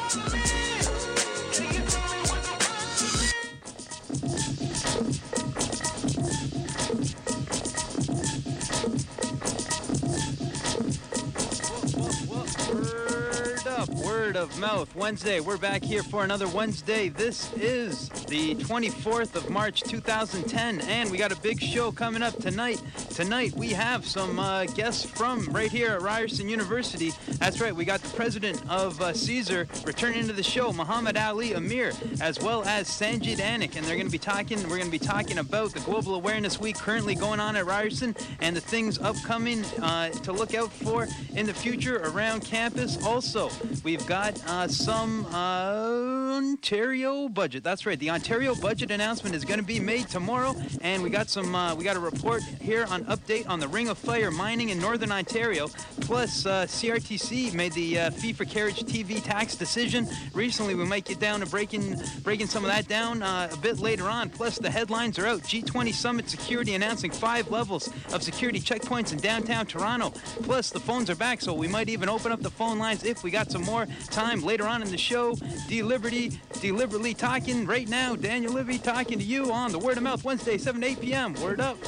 Word of Mouth Wednesday. We're back here for another Wednesday. This is the 24th of March 2010, and we got a big show coming up tonight. Tonight we have some guests from right here at Ryerson University. That's right, we got the president of Caesar returning to the show, Muhammad Ali Amir, as well as Sanjid Anik, and we're going to be talking about the Global Awareness Week currently going on at Ryerson and the things upcoming to look out for in the future around campus. Also, we've got some Ontario budget. That's right, the Ontario budget announcement is going to be made tomorrow, and we got a report here on update on the Ring of Fire mining in Northern Ontario. Plus, CRTC made the fee for carriage TV tax decision recently. We might get down to breaking some of that down a bit later on. Plus, the headlines are out. G20 Summit Security announcing 5 levels of security checkpoints in downtown Toronto. Plus, the phones are back, so we might even open up the phone lines if we got some more time later on in the show. Deliberately talking right now. Daniel Livy talking to you on the Word of Mouth Wednesday, 7 to 8 p.m. Word up.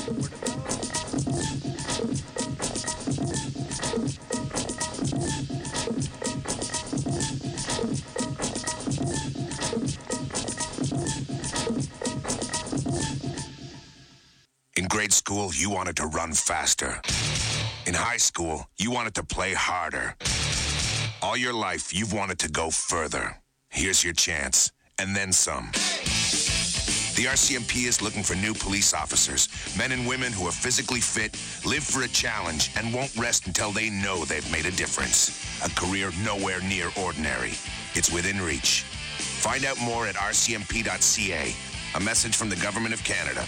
In grade school, you wanted to run faster. In high school, you wanted to play harder. All your life, you've wanted to go further. Here's your chance, and then some. The RCMP is looking for new police officers, men and women who are physically fit, live for a challenge, and won't rest until they know they've made a difference. A career nowhere near ordinary. It's within reach. Find out more at rcmp.ca. A message from the Government of Canada.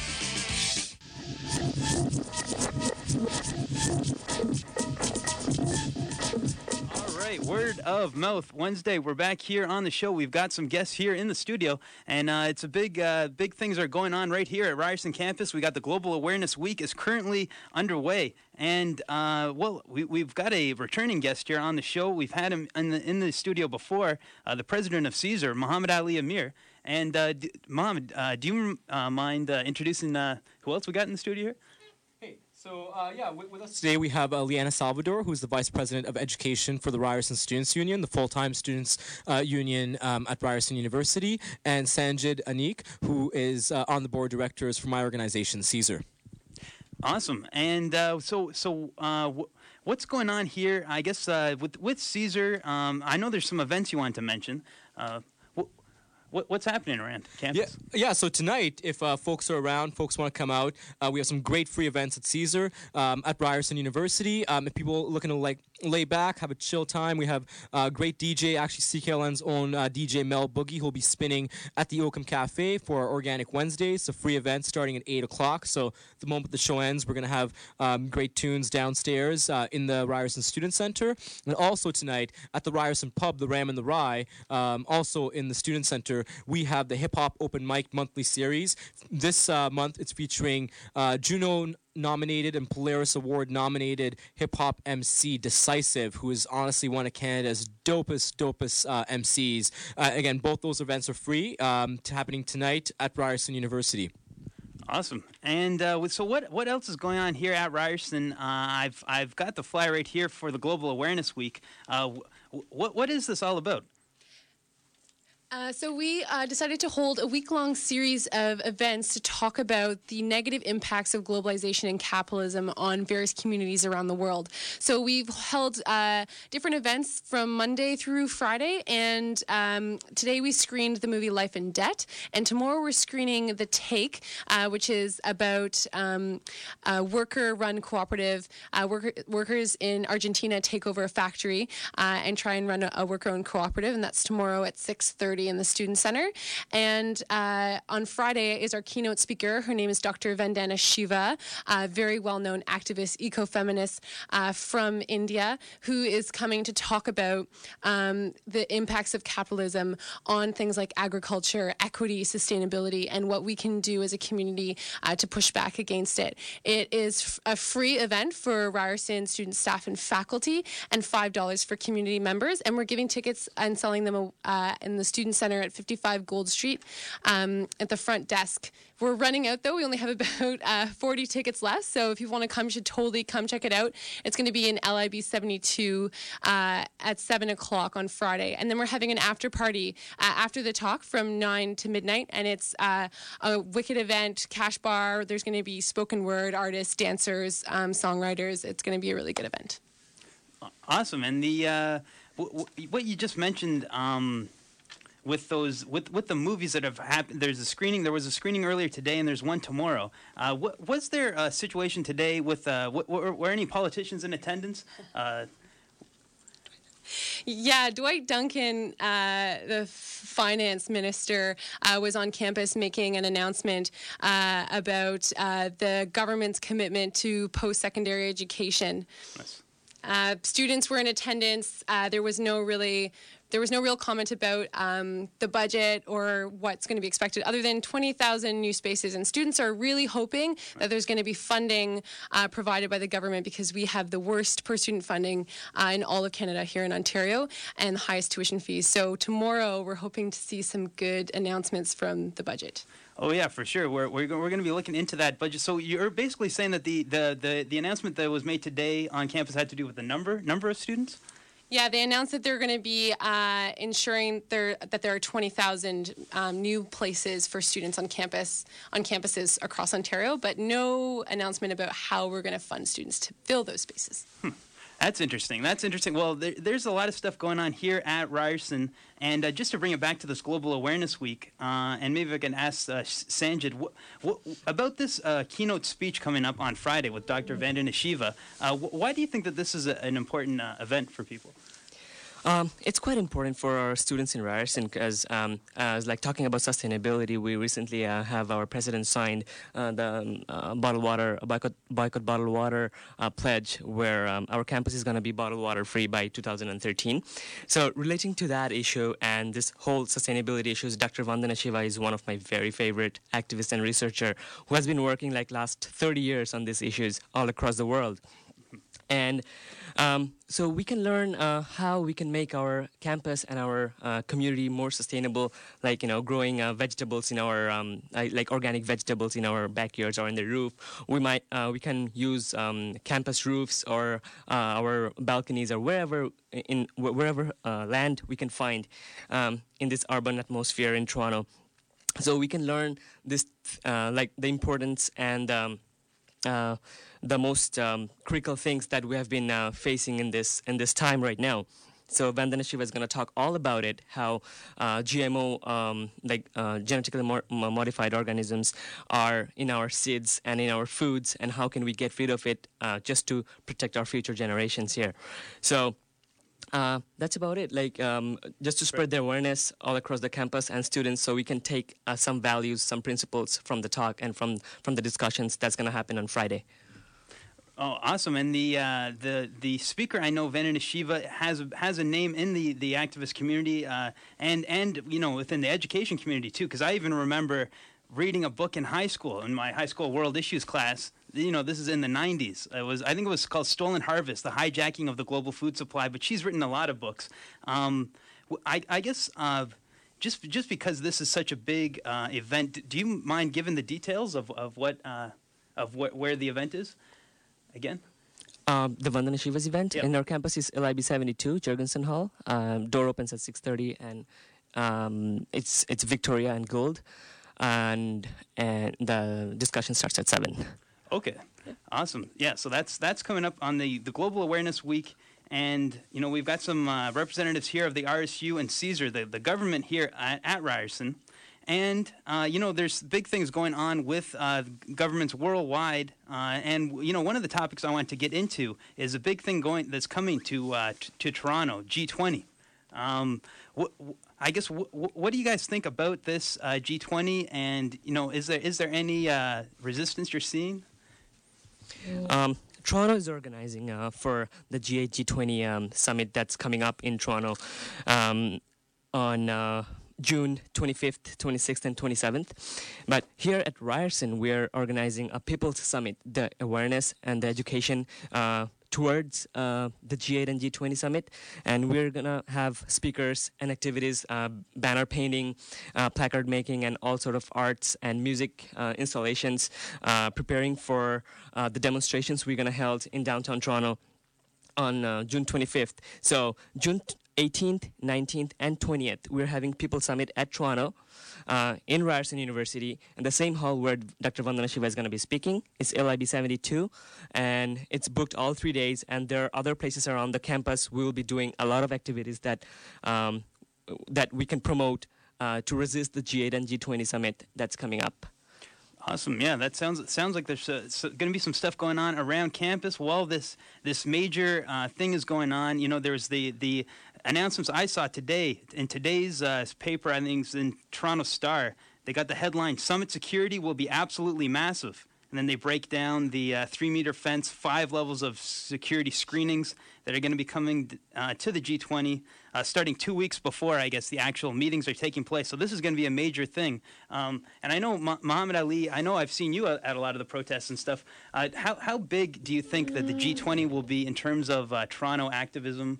Word of Mouth Wednesday. We're back here on the show. We've got some guests here in the studio, and it's a big things are going on right here at Ryerson campus. We got the Global Awareness Week is currently underway, and we've got a returning guest here on the show. We've had him in the studio before, the president of Caesar, Muhammad Ali Amir. And Muhammad, do you mind introducing who else we got in the studio here? So, with us today we have Leanna Salvador, who's the Vice President of Education for the Ryerson Students' Union, the full-time students' union at Ryerson University, and Sanjid Anik, who is on the board of directors for my organization, Caesar. Awesome. And what's going on here? I guess with Caesar, I know there's some events you want to mention. What's happening around campus? Yeah. So tonight, if folks are around, folks want to come out, we have some great free events at Caesar, at Ryerson University. If people are looking to lay back, have a chill time, we have great DJ, actually CKLN's own DJ Mel Boogie, who'll be spinning at the Oakham Cafe for our Organic Wednesdays. It's a free event starting at 8 o'clock. So the moment the show ends, we're going to have great tunes downstairs in the Ryerson Student Center. And also tonight at the Ryerson Pub, the Ram and the Rye, also in the Student Center, we have the Hip Hop Open Mic monthly series. This month, it's featuring Juno-nominated and Polaris Award-nominated hip-hop MC Decisive, who is honestly one of Canada's dopest MCs. Again, both those events are free, happening tonight at Ryerson University. Awesome. And so what else is going on here at Ryerson? I've got the flyer right here for the Global Awareness Week. What is this all about? So we decided to hold a week-long series of events to talk about the negative impacts of globalization and capitalism on various communities around the world. So we've held different events from Monday through Friday, and today we screened the movie Life in Debt, and tomorrow we're screening The Take, which is about a worker-run cooperative. Workers in Argentina take over a factory and try and run a worker-owned cooperative, and that's tomorrow at 6:30. party in the Student Center. And on Friday is our keynote speaker. Her name is Dr. Vandana Shiva, a very well-known activist, eco-feminist from India, who is coming to talk about the impacts of capitalism on things like agriculture, equity, sustainability, and what we can do as a community to push back against it. It is a free event for Ryerson student, staff, and faculty, and $5 for community members. And we're giving tickets and selling them in the Student Center at 55 Gold Street at the front desk. We're running out, though. We only have about 40 tickets left. So if you want to come, you should totally come check it out. It's going to be in LIB 72 at 7 o'clock on Friday. And then we're having an after party after the talk from 9 to midnight. And it's a wicked event, cash bar. There's going to be spoken word artists, dancers, songwriters. It's going to be a really good event. Awesome. And the what you just mentioned with those with the movies that have happened, there was a screening earlier today, and there's one tomorrow. Was there a situation today with were any politicians in attendance? Yeah, Dwight Duncan, the finance minister, was on campus making an announcement about the government's commitment to post-secondary education. Nice. Students were in attendance. There was no real comment about the budget or what's going to be expected, other than 20,000 new spaces. And students are really hoping that there's going to be funding provided by the government, because we have the worst per-student funding in all of Canada here in Ontario, and the highest tuition fees. So tomorrow we're hoping to see some good announcements from the budget. Oh yeah, for sure. We're going to be looking into that budget. So you're basically saying that the announcement that was made today on campus had to do with the number of students? Yeah, they announced that they're going to be ensuring that there are 20,000 new places for students on campuses across Ontario, but no announcement about how we're going to fund students to fill those spaces. That's interesting. Well, there's a lot of stuff going on here at Ryerson, and just to bring it back to this Global Awareness Week, and maybe I can ask Sanjit, what about this keynote speech coming up on Friday with Dr. Vandana Shiva? Why do you think that this is an important event for people? It's quite important for our students in Ryerson, because like talking about sustainability, we recently have our president signed the boycott bottled water pledge, where our campus is going to be bottled water free by 2013. So relating to that issue and this whole sustainability issues, Dr. Vandana Shiva is one of my very favorite activists and researcher who has been working like last 30 years on these issues all across the world. And so we can learn how we can make our campus and our community more sustainable, like, growing vegetables in our, like organic vegetables in our backyards or in the roof. We can use campus roofs or our balconies or wherever land we can find in this urban atmosphere in Toronto. So we can learn this, like the importance and the most critical things that we have been facing in this time right now. So Vandana Shiva is going to talk all about it, how GMO, genetically modified organisms, are in our seeds and in our foods, and how can we get rid of it just to protect our future generations here. So that's about it, just to spread the awareness all across the campus and students, so we can take some values, some principles from the talk and from the discussions that's going to happen on Friday. Oh, awesome! And the speaker, I know, Vandana Shiva, has a name in the activist community, and within the education community too. Because I even remember reading a book in high school, in my high school world issues class. This is in the 90s. I think it was called Stolen Harvest: The Hijacking of the Global Food Supply. But she's written a lot of books. I guess just because this is such a big event, do you mind giving the details of where the event is? Again? The Vandana Shiva's event in our campus is LIB 72, Jurgensen Hall. Door opens at 6:30, and it's Victoria and Gold, and the discussion starts at 7. Okay, awesome. Yeah, so that's coming up on the Global Awareness Week, and we've got some representatives here of the RSU and CSER, the government here at Ryerson. And, there's big things going on with governments worldwide. And, one of the topics I want to get into is a big thing that's coming to Toronto, G20. I guess what do you guys think about this G20? And is there any resistance you're seeing? Toronto is organizing for the G8 G20 summit that's coming up in Toronto on June 25th, 26th, and 27th. But here at Ryerson, we're organizing a People's Summit, the awareness and the education towards the G8 and G20 summit. And we're going to have speakers and activities, banner painting, placard making, and all sort of arts and music installations, preparing for the demonstrations we're going to hold in downtown Toronto on June 25th. So June 18th, 19th, and 20th, we're having People Summit at Toronto in Ryerson University, in the same hall where Dr. Vandana Shiva is going to be speaking. It's LIB 72, and it's booked all 3 days, and there are other places around the campus. We will be doing a lot of activities that that we can promote to resist the G8 and G20 summit that's coming up. Awesome. Yeah, that sounds like there's going to be some stuff going on around campus while this major thing is going on. There's the announcements I saw today in today's paper. I think it's in Toronto Star. They got the headline: "Summit security will be absolutely massive." And then they break down the 3-meter fence, 5 levels of security screenings that are going to be coming to the G20 starting 2 weeks before, I guess, the actual meetings are taking place. So this is going to be a major thing. And I know, Muhammad Ali, I know I've seen you at a lot of the protests and stuff. How big do you think that the G20 will be in terms of Toronto activism?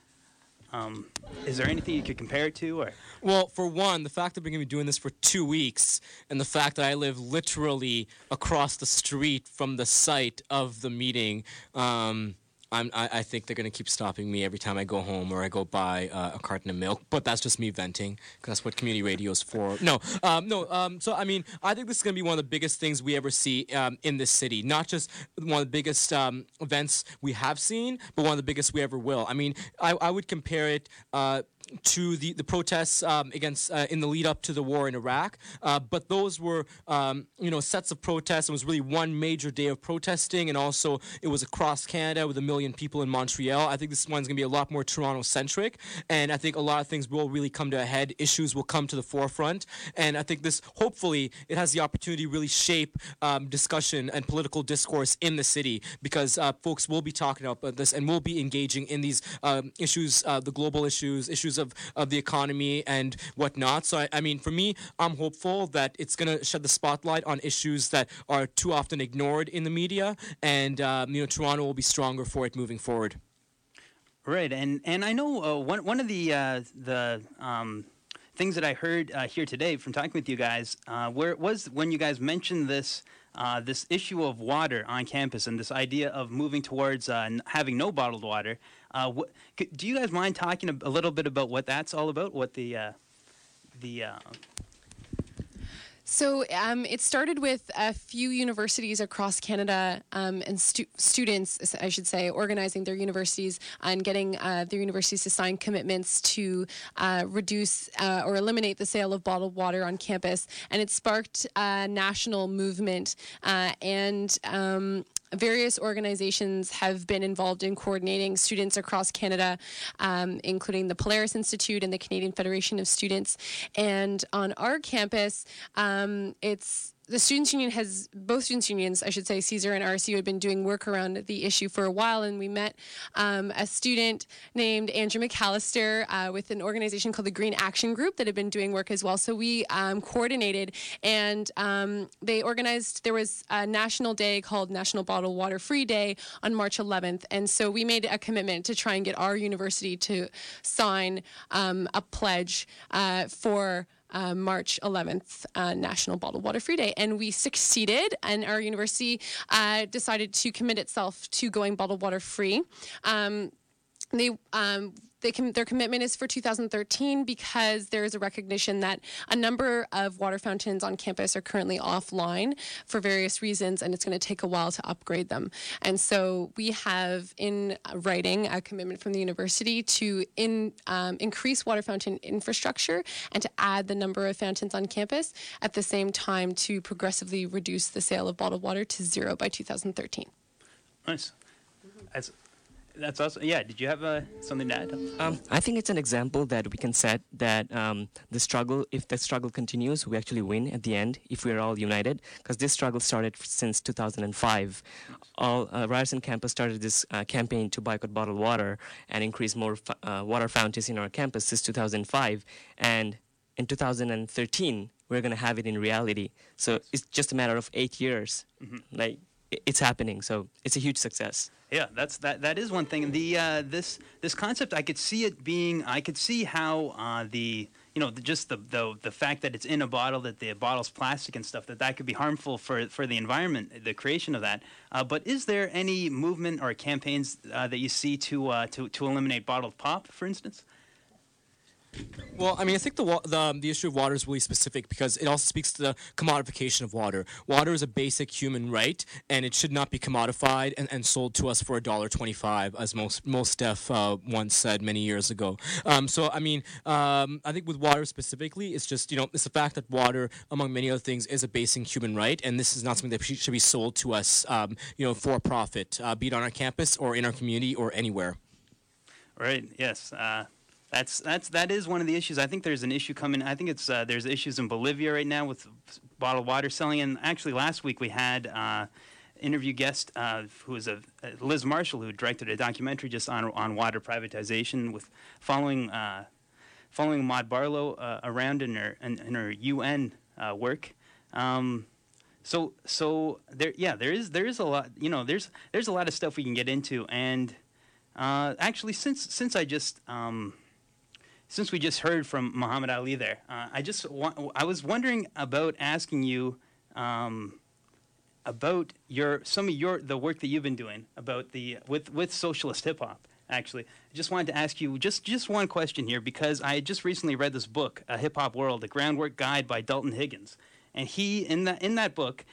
Is there anything you could compare it to? Or? Well, for one, the fact that we're going to be doing this for 2 weeks, and the fact that I live literally across the street from the site of the meeting, I think they're going to keep stopping me every time I go home or I go buy a carton of milk. But that's just me venting, because that's what community radio is for. So, I mean, I think this is going to be one of the biggest things we ever see in this city. Not just one of the biggest events we have seen, but one of the biggest we ever will. I mean, I would compare it to the protests against in the lead up to the war in Iraq, but those were sets of protests. It was really one major day of protesting, and also it was across Canada with 1 million people in Montreal. I think this one's going to be a lot more Toronto-centric, and I think a lot of things will really come to a head. Issues will come to the forefront, and I think this, hopefully, it has the opportunity to really shape discussion and political discourse in the city, because folks will be talking about this and will be engaging in these issues, the global issues of the economy and whatnot. So, I mean, for me, I'm hopeful that it's going to shed the spotlight on issues that are too often ignored in the media, and Toronto will be stronger for it moving forward. Right, and I know one of the things that I heard here today from talking with you guys, where it was when you guys mentioned this issue of water on campus and this idea of moving towards having no bottled water. Do you guys mind talking a little bit about what that's all about? What So it started with a few universities across Canada and students, I should say, organizing their universities and getting their universities to sign commitments to reduce or eliminate the sale of bottled water on campus. And it sparked a national movement and various organizations have been involved in coordinating students across Canada, including the Polaris Institute and the Canadian Federation of Students. And on our campus, the Students' Union both Students' Unions, I should say, CSER and RSU, had been doing work around the issue for a while, and we met a student named Andrew McAllister with an organization called the Green Action Group that had been doing work as well. So we coordinated, and they organized, there was a national day called National Bottled Water Free Day on March 11th, and so we made a commitment to try and get our university to sign a pledge for March 11th, National Bottled Water Free Day. And we succeeded, and our university decided to commit itself to going bottled water free. Their commitment is for 2013 because there is a recognition that a number of water fountains on campus are currently offline for various reasons, and it's going to take a while to upgrade them. And so we have in writing a commitment from the university to increase water fountain infrastructure and to add the number of fountains on campus, at the same time to progressively reduce the sale of bottled water to 0 by 2013. Nice. That's awesome. Yeah, did you have something to add? I think it's an example that we can set that if the struggle continues, we actually win at the end if we're all united. Because this struggle started since 2005. Ryerson campus started this campaign to boycott bottled water and increase more water fountains in our campus since 2005. And in 2013, we're going to have it in reality. So it's just a matter of 8 years. Like, it's happening. So it's a huge success. Yeah, that is one thing. The this concept, I could see it being. I could see how the fact that it's in a bottle, that the bottle's plastic and stuff, that could be harmful for the environment, the creation of that. But is there any movement or campaigns that you see to eliminate bottled pop, for instance? Well, I mean, I think the issue of water is really specific because it also speaks to the commodification of water. Water is a basic human right, and it should not be commodified and sold to us for $1.25, as most Def once said many years ago. So, I mean, I think with water specifically, it's just, it's the fact that water, among many other things, is a basic human right, and this is not something that should be sold to us, for profit, be it on our campus or in our community or anywhere. Right. Yes. That is one of the issues. I think there's an issue coming. I think it's there's issues in Bolivia right now with bottled water selling. And actually, last week we had interview guest who was Liz Marshall, who directed a documentary just on water privatization, with following Maud Barlow around in her UN work. So there is a lot. There's a lot of stuff we can get into. And actually, since we just heard from Muhammad Ali there, I was wondering about asking you about the work that you've been doing about with socialist hip hop. Actually, I just wanted to ask you just one question here, because I had just recently read this book, A Hip Hop World: A Groundwork Guide by Dalton Higgins. And in that book,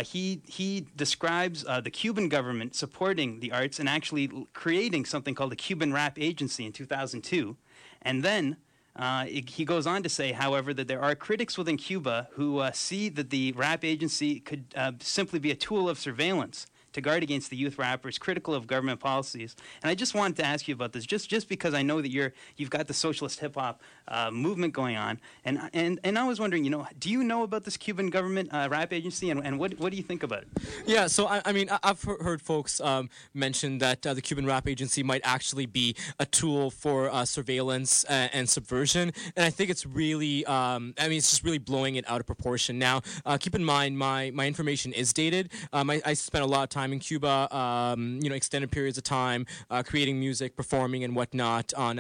he describes the Cuban government supporting the arts and actually creating something called the Cuban Rap Agency in 2002. And then he goes on to say, however, that there are critics within Cuba who see that the rap agency could simply be a tool of surveillance to guard against the youth rappers critical of government policies. And I just wanted to ask you about this, just because I know that you've got the socialist hip hop movement going on, and I was wondering, do you know about this Cuban government rap agency, and what do you think about it? Yeah, so I mean, I've heard folks mention that the Cuban Rap Agency might actually be a tool for surveillance and subversion, and I think it's really, it's just really blowing it out of proportion. Now, keep in mind, my information is dated. I spent a lot of time in Cuba, extended periods of time, creating music, performing, and whatnot on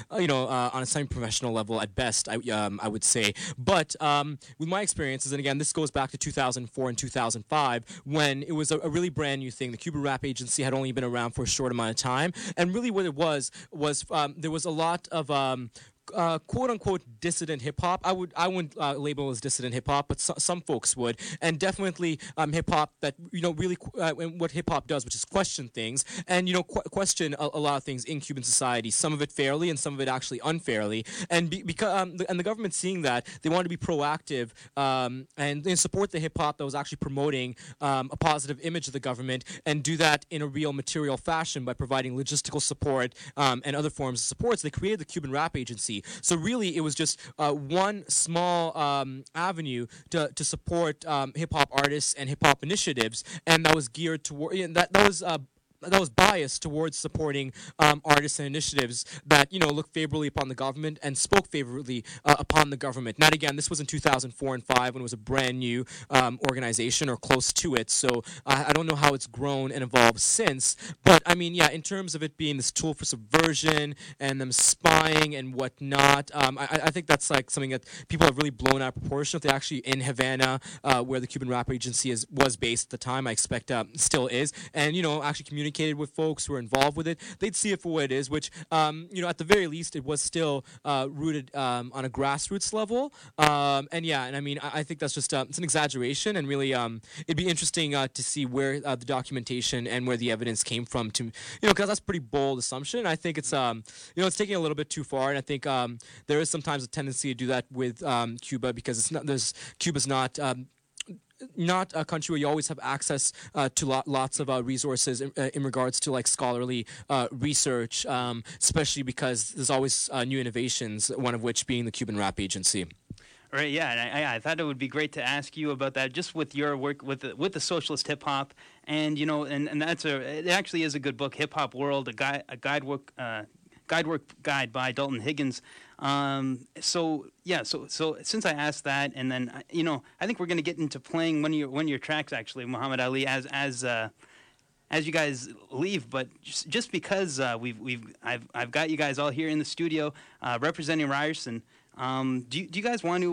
a semi-professional level at best, I would say. But with my experiences, and again, this goes back to 2004 and 2005, when it was a really brand new thing. The Cuban Rap Agency had only been around for a short amount of time, and really what it was there was a lot of quote unquote dissident hip hop. I wouldn't label it as dissident hip hop, but some folks would, and definitely hip hop that really what hip hop does, which is question things and question a lot of things in Cuban society. Some of it fairly, and some of it actually unfairly. And because the government, seeing that, they wanted to be proactive and support the hip hop that was actually promoting a positive image of the government, and do that in a real material fashion by providing logistical support and other forms of support. So they created the Cuban Rap Agency. So really, it was just one small avenue to support hip-hop artists and hip-hop initiatives, and that was geared toward that was biased towards supporting artists and initiatives that looked favorably upon the government and spoke favorably upon the government. Now, again, this was in 2004 and 2005 when it was a brand new organization or close to it. So I don't know how it's grown and evolved since. But I mean, yeah, in terms of it being this tool for subversion and them spying and whatnot, I think that's like something that people have really blown out of proportion. If they're actually in Havana, where the Cuban Rap Agency was based at the time, I expect still is, and actually communicated with folks who are involved with it, they'd see it for what it is, which, at the very least, it was still rooted on a grassroots level. And I mean, I think that's just, it's an exaggeration, and really, it'd be interesting to see where the documentation and where the evidence came from because that's a pretty bold assumption. I think it's, it's taking a little bit too far, and I think not a country where you always have access to lots of resources in regards to like scholarly research, especially because there's always new innovations, one of which being the Cuban Rap Agency. Right, yeah, and I thought it would be great to ask you about that, just with your work with the socialist hip hop, and you know, and it actually is a good book, Hip Hop World, a guide by Dalton Higgins. So since I asked that, and then you know, I think we're going to get into playing one of your tracks actually, Muhammad Ali, as you guys leave, but just because I've got you guys all here in the studio representing Ryerson. Do you guys want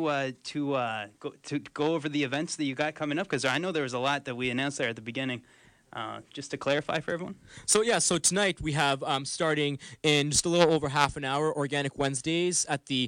to go over the events that you got coming up? Because I know there was a lot that we announced there at the beginning. Just to clarify for everyone. So tonight we have starting in just a little over half an hour, Organic Wednesdays at the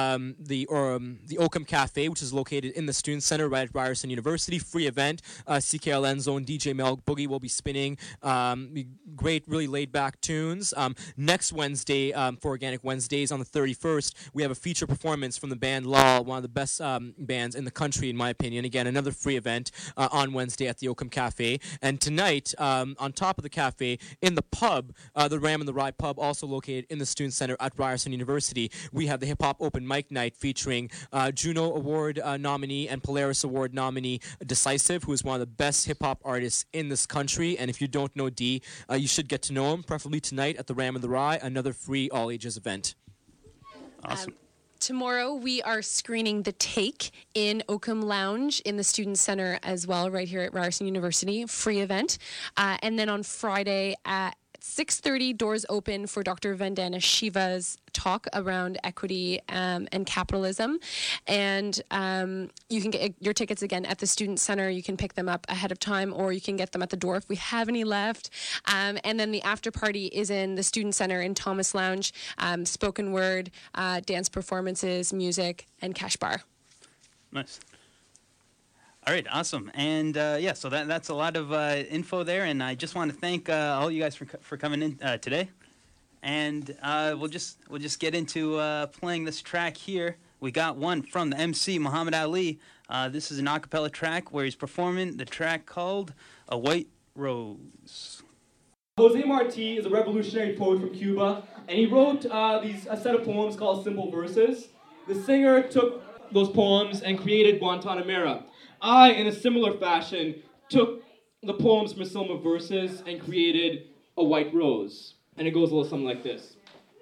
Oakham Cafe, which is located in the Student Center right at Ryerson University. Free event. CKLN Zone DJ Mel Boogie will be spinning great, really laid back tunes. Next Wednesday for Organic Wednesdays on the 31st, we have a feature performance from the band Lal, one of the best bands in the country in my opinion. Again, another free event on Wednesday at the Oakham Cafe. And tonight, on top of the cafe, in the pub, the Ram and the Rye pub, also located in the Student Center at Ryerson University, we have the Hip Hop Open Mic Night featuring Juno Award nominee and Polaris Award nominee Decisive, who is one of the best hip hop artists in this country. And if you don't know D, you should get to know him, preferably tonight at the Ram and the Rye, another free all ages event. Awesome. Tomorrow we are screening The Take in Oakham Lounge in the Student Center as well, right here at Ryerson University, free event. And then on Friday at 6:30, doors open for Dr. Vandana Shiva's talk around equity and capitalism. And you can get your tickets again at the Student Center. You can pick them up ahead of time, or you can get them at the door if we have any left. And then the after party is in the Student Center in Thomas Lounge. Spoken word, dance performances, music, and cash bar. Nice. All right, awesome. And so that's a lot of info there, and I just want to thank all you guys for coming in today. And we'll just get into playing this track here. We got one from the MC, Muhammad Ali. This is an a cappella track where he's performing the track called A White Rose. Jose Marti is a revolutionary poet from Cuba, and he wrote a set of poems called Simple Verses. The singer took those poems and created Guantanamera. I, in a similar fashion, took the poems from Simple Verses and created A White Rose. And it goes a little something like this.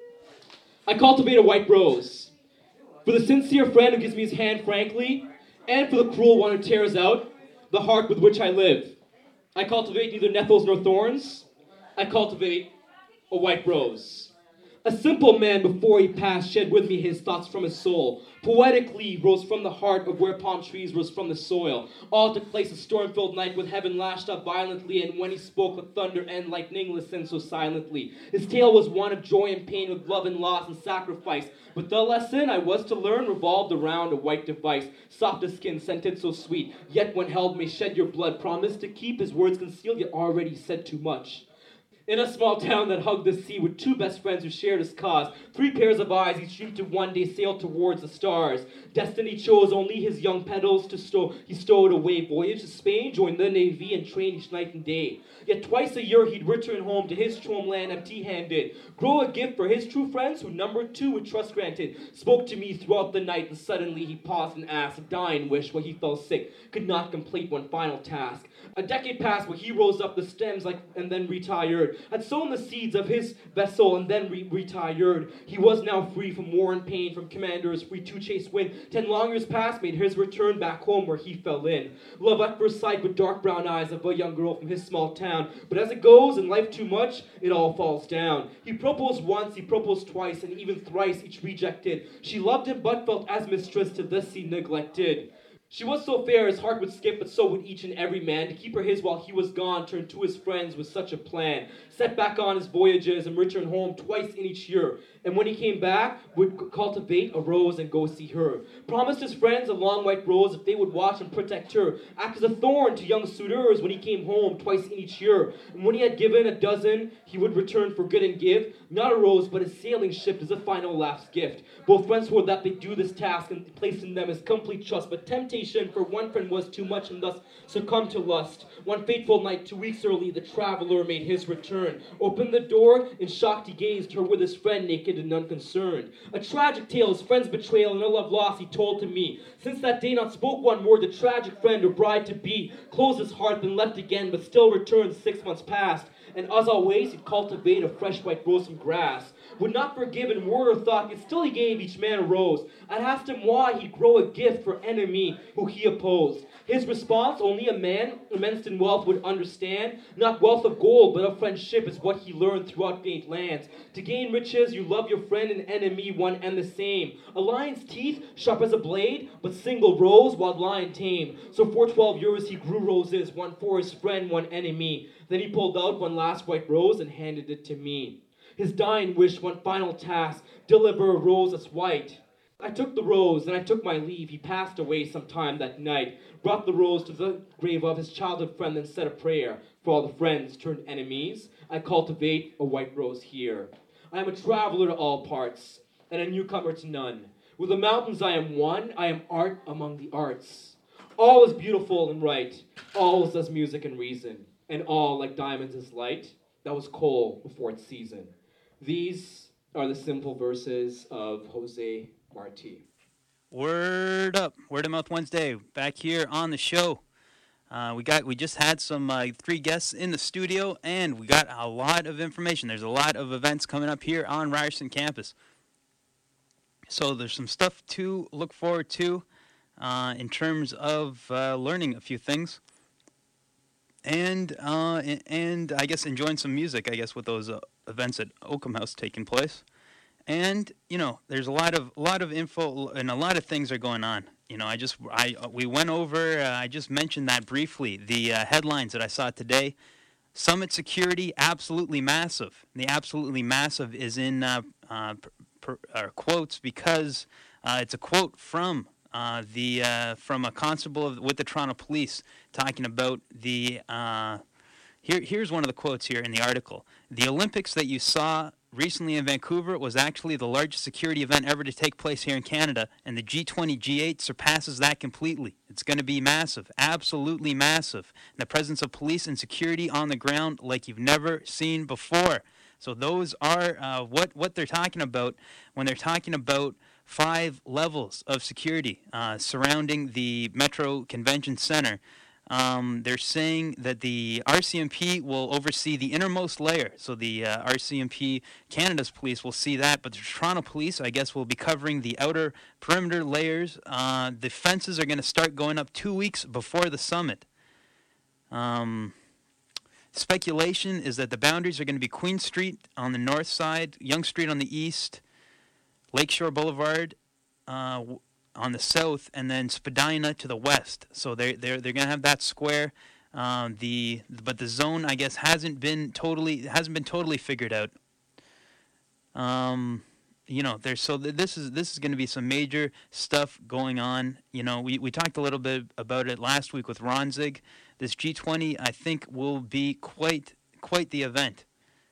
I cultivate a white rose for the sincere friend who gives me his hand frankly, and for the cruel one who tears out the heart with which I live. I cultivate neither nettles nor thorns. I cultivate a white rose. A simple man before he passed shared with me his thoughts from his soul. Poetically rose from the heart of where palm trees rose from the soil. All took place a storm-filled night with heaven lashed up violently, and when he spoke with thunder and lightning listened so silently. His tale was one of joy and pain with love and loss and sacrifice. But the lesson I was to learn revolved around a white device, soft as skin, scented so sweet, yet when held may shed your blood. Promised to keep his words concealed, yet already said too much. In a small town that hugged the sea with two best friends who shared his cause, 3 pairs of eyes, each dreamed to one day sail towards the stars. Destiny chose only his young petals to stow. He stowed away, voyaged to Spain, joined the Navy, and trained each night and day. Yet twice a year he'd return home to his homeland empty-handed. Grow a gift for his true friends who numbered 2 with trust granted. Spoke to me throughout the night, and suddenly he paused and asked, a dying wish where he fell sick, could not complete one final task. A decade passed where he rose up the stems and then retired. Had sown the seeds of his vessel and then retired. He was now free from war and pain, from commanders free to chase wind. 10 long years passed, made his return back home where he fell in. Love at first sight with dark brown eyes of a young girl from his small town. But as it goes, in life too much, it all falls down. He proposed once, he proposed twice, and even thrice each rejected. She loved him but felt as mistress, to this he neglected. She was so fair his heart would skip, but so would each and every man. To keep her his while he was gone, turned to his friends with such a plan. Set back on his voyages and returned home twice in each year. And when he came back, would cultivate a rose and go see her. Promised his friends a long white rose if they would watch and protect her. Act as a thorn to young suitors when he came home twice in each year. And when he had given a dozen, he would return for good and give. Not a rose, but a sailing ship as a final last gift. Both friends swore that they'd do this task and placed in them his complete trust. But temptation temptation, for one friend was too much and thus succumbed to lust. One fateful night, 2 weeks early, the traveler made his return. Opened the door, in shocked he gazed her with his friend, naked and unconcerned. A tragic tale, his friend's betrayal and a love lost, he told to me. Since that day not spoke one word, the tragic friend or bride-to-be closed his heart, then left again, but still returned 6 months past. And as always, he'd cultivate a fresh white rose from grass. Would not forgive in word or thought, yet still he gave each man a rose. I asked him why he'd grow a gift for enemy who he opposed. His response, only a man immense in wealth would understand. Not wealth of gold, but of friendship is what he learned throughout great lands. To gain riches, you love your friend and enemy, one and the same. A lion's teeth, sharp as a blade, but single rose, while lion tame. So for 12 years he grew roses, one for his friend, one enemy. Then he pulled out one last white rose and handed it to me. His dying wish, one final task, deliver a rose that's white. I took the rose, and I took my leave. He passed away sometime that night. Brought the rose to the grave of his childhood friend, then said a prayer. For all the friends turned enemies, I cultivate a white rose here. I am a traveler to all parts, and a newcomer to none. With the mountains I am one, I am art among the arts. All is beautiful and right, all is as music and reason, and all, like diamonds, is light, that was coal before its season. These are the simple verses of Jose Marti. Word up, Word of Mouth Wednesday, back here on the show. We just had some 3 guests in the studio, and we got a lot of information. There's a lot of events coming up here on Ryerson campus. So there's some stuff to look forward to in terms of learning a few things. And I guess enjoying some music, I guess, with those events at Oakham House taking place. And, you know, there's a lot of info and a lot of things are going on. You know, we went over, I just mentioned that briefly, the headlines that I saw today. Summit security, absolutely massive. The absolutely massive is in quotes because it's a quote from from a constable with the Toronto Police talking about the. Here's one of the quotes here in the article. The Olympics that you saw recently in Vancouver was actually the largest security event ever to take place here in Canada, and the G20 G8 surpasses that completely. It's going to be massive, absolutely massive. And the presence of police and security on the ground like you've never seen before. So those are what they're talking about when they're talking about 5 levels of security surrounding the Metro Convention Center. They're saying that the RCMP will oversee the innermost layer. So the RCMP, Canada's police, will see that, but the Toronto Police, I guess, will be covering the outer perimeter layers. The fences are going to start going up 2 weeks before the summit. Speculation is that the boundaries are going to be Queen Street on the north side, Yonge Street on the east, Lakeshore Boulevard on the south, and then Spadina to the west. So they're going to have that square. But the zone, I guess, hasn't been totally figured out. You know, this is going to be some major stuff going on. You know, we talked a little bit about it last week with Ronzig. This G20, I think, will be quite the event.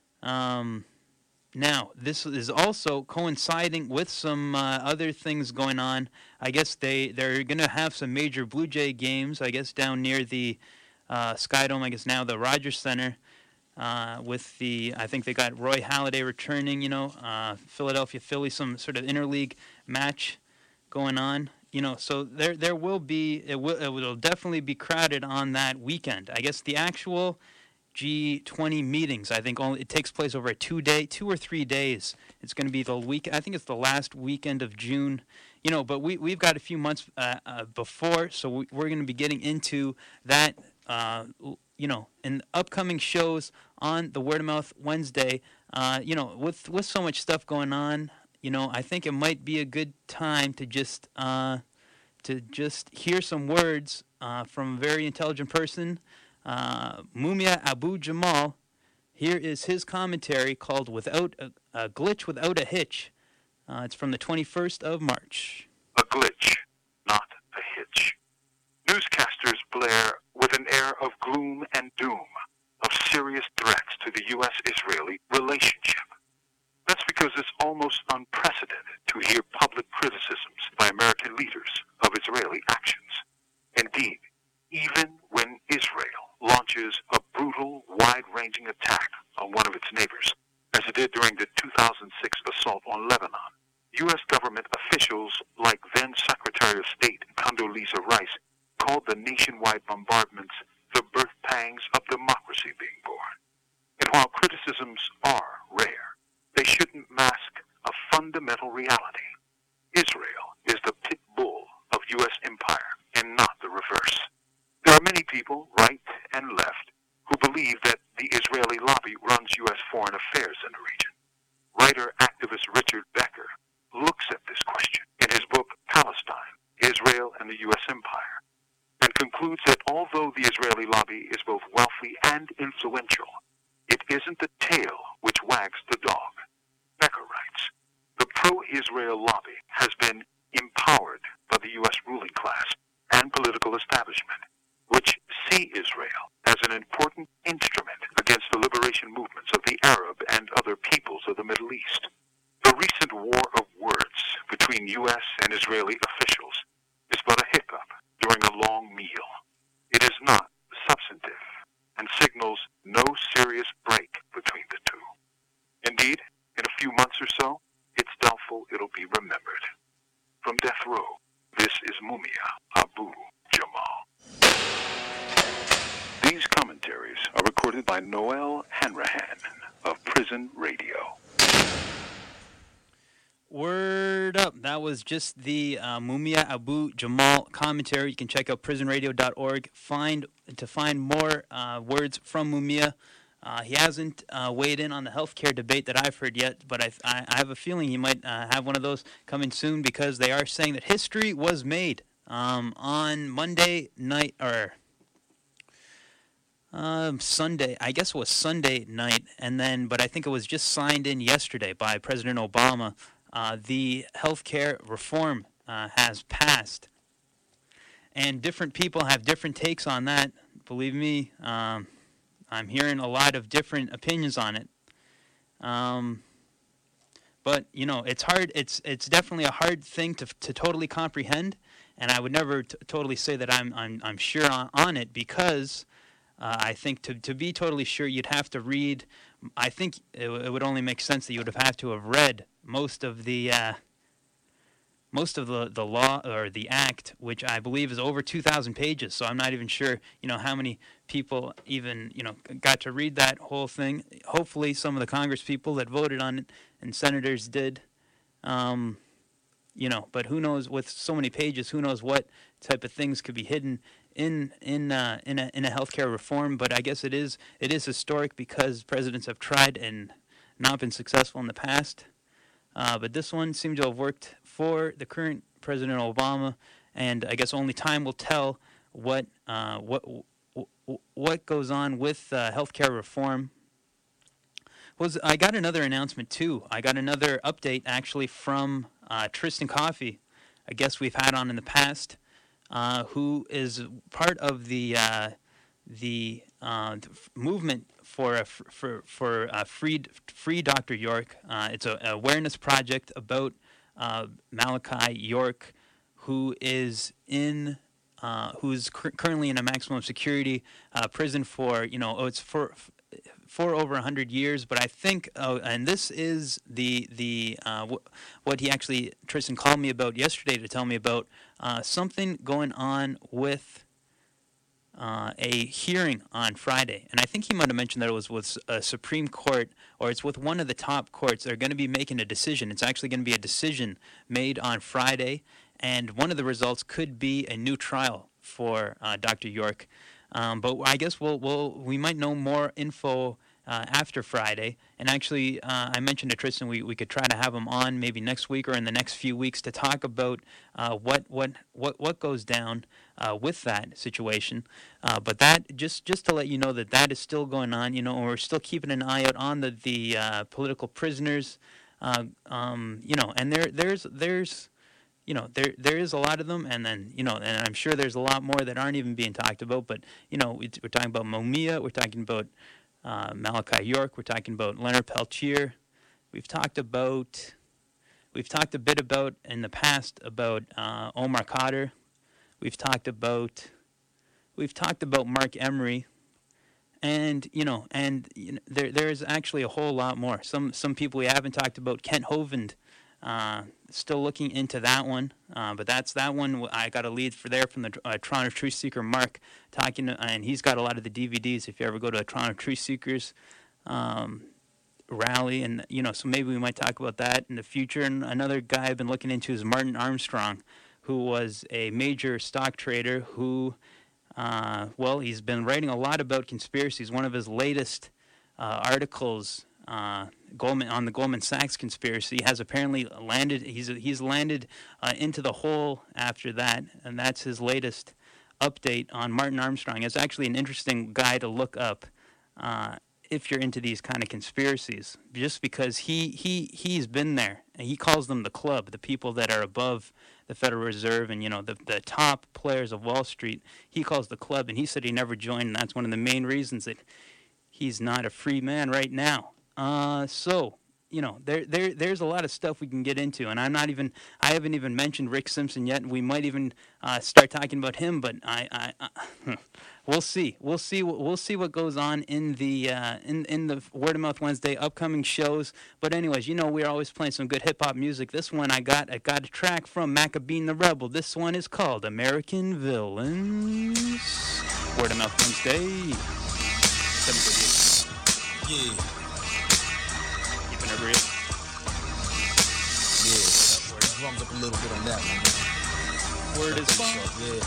Now, this is also coinciding with some other things going on. I guess they're going to have some major Blue Jay games, I guess, down near the Skydome, I guess now the Rogers Center, I think they got Roy Halladay returning, you know, Philadelphia Phillies, some sort of interleague match going on. You know, so there will be, it will definitely be crowded on that weekend. I guess the actual G20 meetings, I think it takes place over a 2 or 3 days. It's going to be the week. I think it's the last weekend of June. You know, but we've got a few months before, so we're going to be getting into that. You know, in upcoming shows on the Word of Mouth Wednesday. You know, with so much stuff going on, you know, I think it might be a good time to just hear some words from a very intelligent person. Mumia Abu Jamal. Here is his commentary called "Without a Glitch Without a Hitch." It's from the 21st of March. A glitch, not a hitch. Newscasters blare with an air of gloom and doom, of serious threats to the U.S.-Israeli relationship. That's because it's almost unprecedented to hear public criticisms by American leaders of Israeli actions. diverse. There are many people, right and left, who believe that the Israeli lobby runs U.S. foreign affairs in the region. Writer-activist Richard Becker looks at this question in his book Palestine, Israel and the U.S. Empire, and concludes that although the Israeli lobby is both wealthy and influential, it isn't the tail which wags the dog. Becker writes, the pro-Israel lobby has been empowered by the U.S. ruling class and political establishment, which see Israel as an important instrument against the liberation movements of the Arab and other peoples of the Middle East. The recent war of words between U.S. and Israeli officials is but a hiccup during a long meal. It is not substantive and signals no serious break between the two. Indeed, in a few months or so, it's doubtful it'll be remembered. From death row, this is Mumia Abu Jamal. These commentaries are recorded by Noel Hanrahan of Prison Radio. Word up. That was just the Mumia Abu Jamal commentary. You can check out prisonradio.org to find more words from Mumia. He hasn't weighed in on the healthcare debate that I've heard yet, but I have a feeling he might have one of those coming soon, because they are saying that history was made on Monday night, or Sunday. I guess it was Sunday night, but I think it was just signed in yesterday by President Obama. The healthcare reform has passed, and different people have different takes on that. Believe me, I'm hearing a lot of different opinions on it. But it's hard. It's definitely a hard thing to totally comprehend, and I would never totally say that I'm sure on it, because I think to be totally sure, you'd have to read. I think it would only make sense that you would have to have read most of the law, or the act, which I believe is over 2,000 pages. So I'm not even sure, how many people even, got to read that whole thing. Hopefully some of the Congress people that voted on it and senators did. But who knows, with so many pages, who knows what type of things could be hidden in a healthcare reform. But I guess it is historic, because presidents have tried and not been successful in the past. But this one seemed to have worked for the current President Obama, and I guess only time will tell what goes on with healthcare reform. I got another announcement too. I got another update actually from Tristan Coffey, a guest we've had on in the past, who is part of the movement for free Dr. York. It's an awareness project about Malachi York, who is who's currently in a maximum security prison for it's for over 100 years. But I think, and this is what he actually, Tristan called me about yesterday to tell me about something going on with a hearing on Friday. And I think he might have mentioned that it was with a Supreme Court, or it's with one of the top courts. They're going to be making a decision. It's actually going to be a decision made on Friday, and one of the results could be a new trial for Dr. York. But I guess we might know more info after Friday. And actually, I mentioned to Tristan we could try to have him on maybe next week or in the next few weeks to talk about what goes down with that situation. But that just to let you know that is still going on. And we're still keeping an eye out on the political prisoners. And there's there is a lot of them, and then and I'm sure there's a lot more that aren't even being talked about. But we're talking about Mumia, we're talking about Malachi York, we're talking about Leonard Peltier. We've talked a bit about in the past about Omar Khadr. We've talked about Mark Emery, and there's actually a whole lot more. Some people we haven't talked about. Kent Hovind. Still looking into that one, but that's that one. I got a lead from the Toronto Truth Seeker, Mark, talking, and he's got a lot of the DVDs. If you ever go to a Toronto Truth Seekers rally, and so maybe we might talk about that in the future. And another guy I've been looking into is Martin Armstrong, who was a major stock trader who, well, he's been writing a lot about conspiracies. One of his latest articles on the Goldman Sachs conspiracy has apparently landed. He's landed into the hole after that, and that's his latest update on Martin Armstrong. It's actually an interesting guy to look up if you're into these kind of conspiracies, just because he's been there, and he calls them the club, the people that are above the Federal Reserve and, you know, the top players of Wall Street. He calls the club, and he said he never joined, and that's one of the main reasons that he's not a free man right now. So, you know, there's a lot of stuff we can get into, and I haven't even mentioned Rick Simpson yet, and we might even start talking about him, but we'll see what goes on in the Word of Mouth Wednesday upcoming shows. But anyways, you know, we're always playing some good hip hop music. This one I got a track from Maccabee the Rebel. This one is called American Villains. Word of Mouth Wednesday. 7:38. Yeah. Keeping it real. Yeah. Drums up a little bit on that one. Word is fun. Yeah.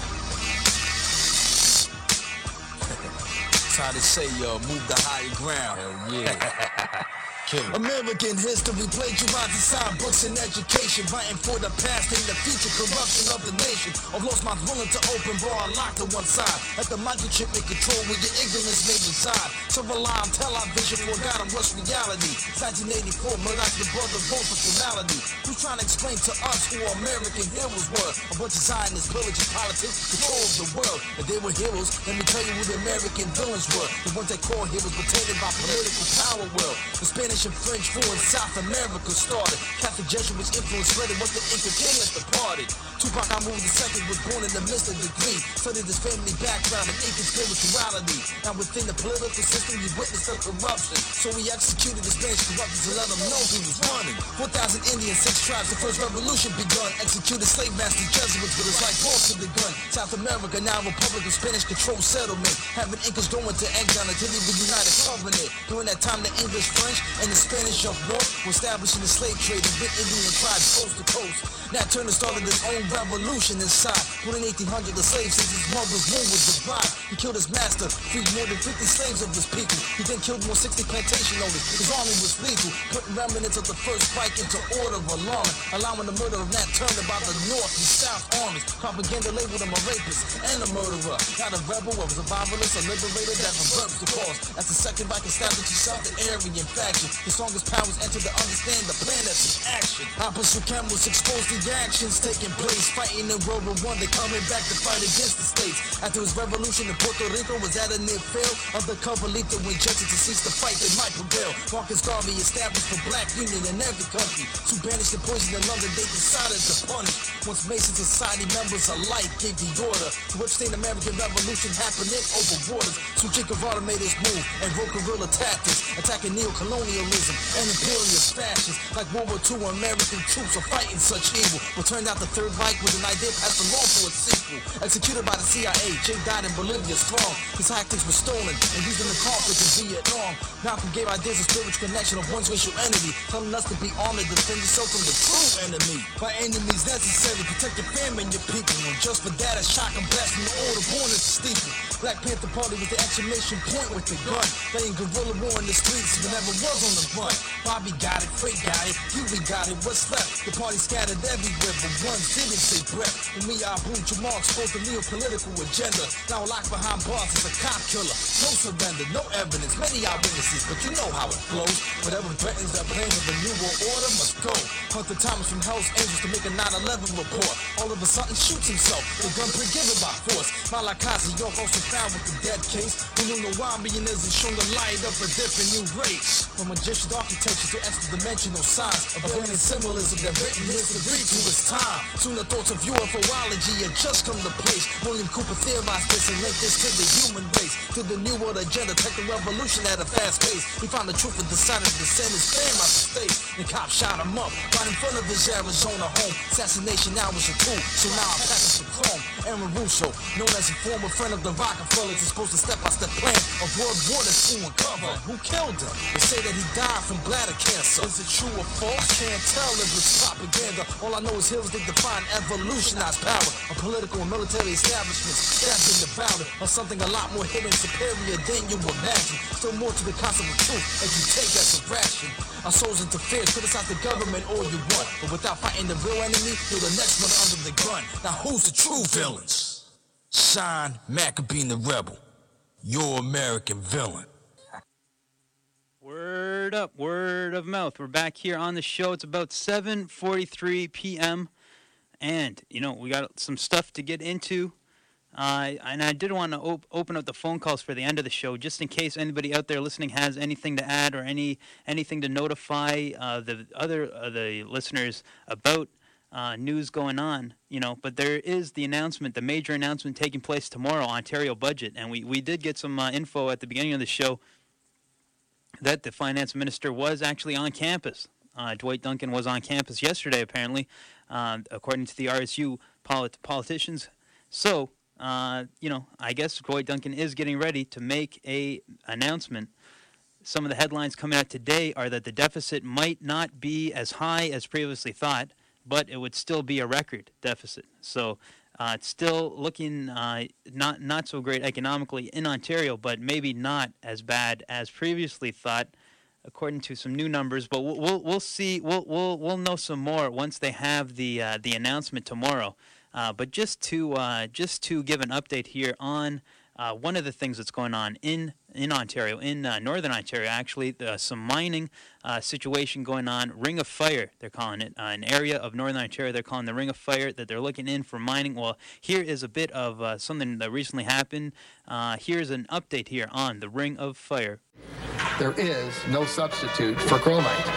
It's how they say, move the higher ground. Hell yeah. American history plagiarized inside books and education, writing for the past and the future corruption of the nation. I've lost my willing to open bar locked to one side. At the microchip in control where your ignorance may reside. So rely on television for God and what's reality. 1984, Murdoch the brother vote for formality. Who's trying to explain to us who American heroes were? A bunch of Zionist villages, politics, control of the world. If they were heroes, let me tell you who the American villains were. The ones they call heroes pertaining by political power world. The Spanish and French war in South America started. Catholic Jesuits influence spreading once the Inca kings departed. Tupac Amaru II was born in the midst of the Greek. Studied his family background and Incan spirituality. Now within the political system, he witnessed the corruption. So he executed the Spanish corruptors to let them know he was running. 4,000 Indians, 6 tribes, the first revolution begun. Executed slave master Jesuits, but it's like balls to the gun. South America, now a republic of Spanish controlled settlement. Having Incas going to exile until they were united covenant. During that time, the English, French, and the Spanish up north were establishing the slave trade and big Indian tribes coast to coast. Nat Turner started his own revolution inside. Put in 1800, the slave since his mother's womb was divided. He killed his master, freed more than 50 slaves of his people. He then killed more 60 plantation owners. His army was lethal, putting remnants of the first Reich into order of alarm, allowing the murder of Nat Turner by the North and South armies. Propaganda labeled him a rapist and a murderer. Not a rebel, a survivalist, a liberator that reversed the cause. As the Second Reich established itself, the Aryan faction. The strongest powers enter to understand the plan that's in action. Opposite cameras expose the actions taking place. Fighting in World War I, they coming back to fight against the states. After his revolution in Puerto Rico was at a near fail. Undercover lethal injected to cease the fight that might prevail. Marcus Garvey established for black union in every country. To banish the poison in London, they decided to punish. Once Mason Society members alike gave the order to withstand American Revolution happening over waters. So Jacob Varda made his move and wrote guerrilla tactics, attacking neo-colonialism and imperialist fascists. Like World War II, American troops are fighting such evil. But turned out the Third Reich was an idea passed along for a sequel. Executed by the CIA, Jay died in Bolivia strong. His tactics were stolen and used in the conflict in Vietnam. Malcolm gave ideas of spiritual connection of one's racial entity, telling us to be armed to defend yourself from the true enemy. By enemies necessary, protect your family and your people. And just for that, a shotgun blast from the order born at the steeple. Black Panther Party with the exclamation point with the gun. Laying guerrilla war in the streets whenever was on the run. Bobby got it, Frank got it, Huey got it, what's left? The party scattered everywhere, but one didn't say breath. And me, Abu Jamal exposed the neo-political agenda. Now locked behind bars as a cop killer. No surrender, no evidence, many eyewitnesses, but you know how it flows. Whatever threatens the plans of the new world order must go. Hunter Thomas from Hell's Angels to make a 9/11 report. All of a sudden shoots himself, the gun given by force. Malakazi York also found with the dead case. Who knew Nawambian isn't shown the light of a different new race. From Egyptian architecture to extra-dimensional signs, a brilliant symbolism that written history to its time. Soon the thoughts of UFOlogy had just come to place. William Cooper theorized this and linked this to the human race, to the new world agenda, take the revolution at a fast pace. He found the truth and decided to send his fam out to space. The cops shot him up right in front of his Arizona home. Assassination now was a tool, so now I pack up the chrome. Aaron Russo, known as a former friend of the Rockefellers, is supposed to step-by-step plan of World War that's to uncover. Who killed him? They say that he died from bladder cancer. Is it true or false? Can't tell if it's propaganda. All I know is hills they define evolutionized power of political and military establishments that been devoured or something a lot more hidden, superior than you imagine. Still more to the concept of truth as you take as a ration. Our souls interfere, criticize the government all you want, but without fighting the real enemy, you're the next one under the gun. Now who's the true villains? Sean Maccabee the Rebel, your American villain. Word up, word of mouth. We're back here on the show. It's about 7:43 p.m. And, you know, we got some stuff to get into. And I did want to open up the phone calls for the end of the show, just in case anybody out there listening has anything to add or anything to notify the listeners about news going on, you know. But there is the announcement, the major announcement taking place tomorrow, Ontario budget. And we did get some info at the beginning of the show that the finance minister was actually on campus. Dwight Duncan was on campus yesterday, apparently, according to the RSU politicians. So, you know, I guess Dwight Duncan is getting ready to make a announcement. Some of the headlines coming out today are that the deficit might not be as high as previously thought, but it would still be a record deficit. So it's still looking not so great economically in Ontario, but maybe not as bad as previously thought, according to some new numbers. But we'll see. We'll know some more once they have the announcement tomorrow. But just to give an update here on one of the things that's going on in Ontario, in northern Ontario, actually, some mining situation going on. Ring of Fire, they're calling it. An area of northern Ontario they're calling the Ring of Fire that they're looking in for mining. Well, here is a bit of something that recently happened. Here's an update here on the Ring of Fire. There is no substitute for chromite.